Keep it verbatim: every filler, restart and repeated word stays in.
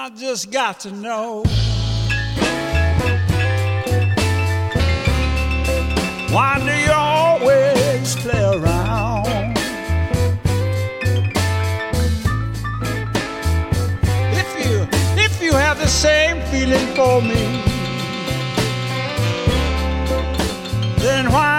I just got to know, why do you always play around? If you, if you have the same feeling for me, then why